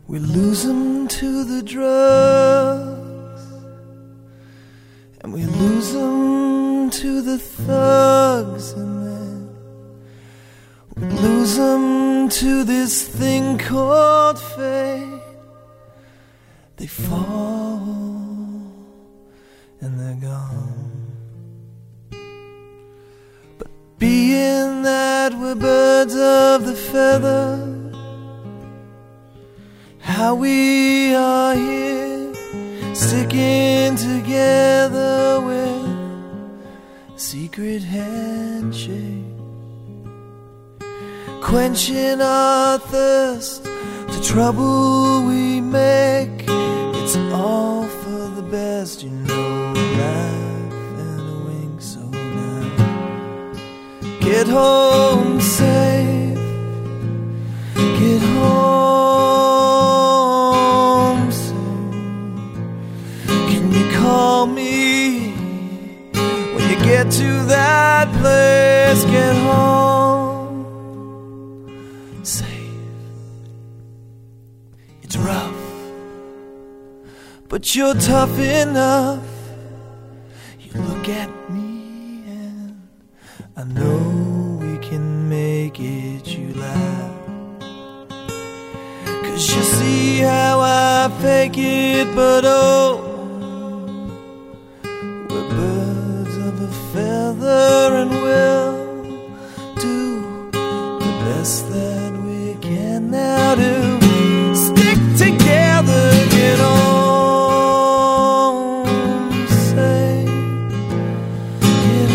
We lose them to the drugs, and we lose them to the thugs, and then we lose them to this thing called fate. They fall and they're gone. But being that we're birds of the feather, how we are here, sticking together with a secret handshake, quenching our thirst, the trouble we make. It's all for the best, you know, laugh and a wink. So now, get home safe, get home safe. Can you call me when you get to that place? Get home safe. It's rough, but you're tough enough. You look at me and I know we can make it. You laugh, 'cause you see how I fake it. But oh, we're birds of a feather, and we'll do the best that we can now. To stick together, get home safe, get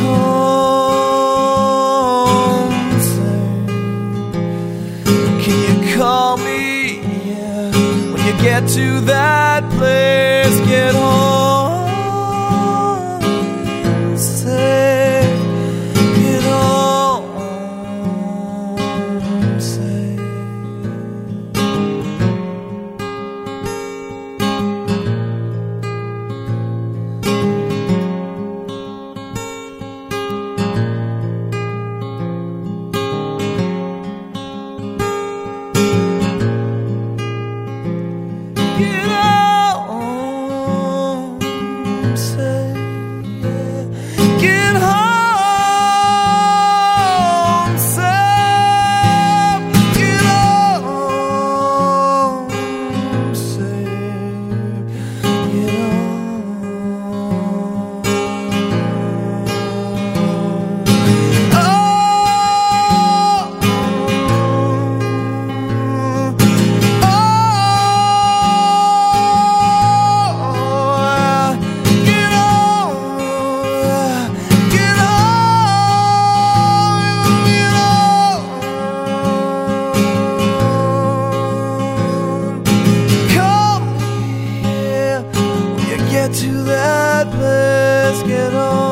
home safe. Can you call me, yeah, when you get to that place? Get home safe, get home safe. Get home safe, yeah. Get home safe, get home safe, get home. Get to that place, get on.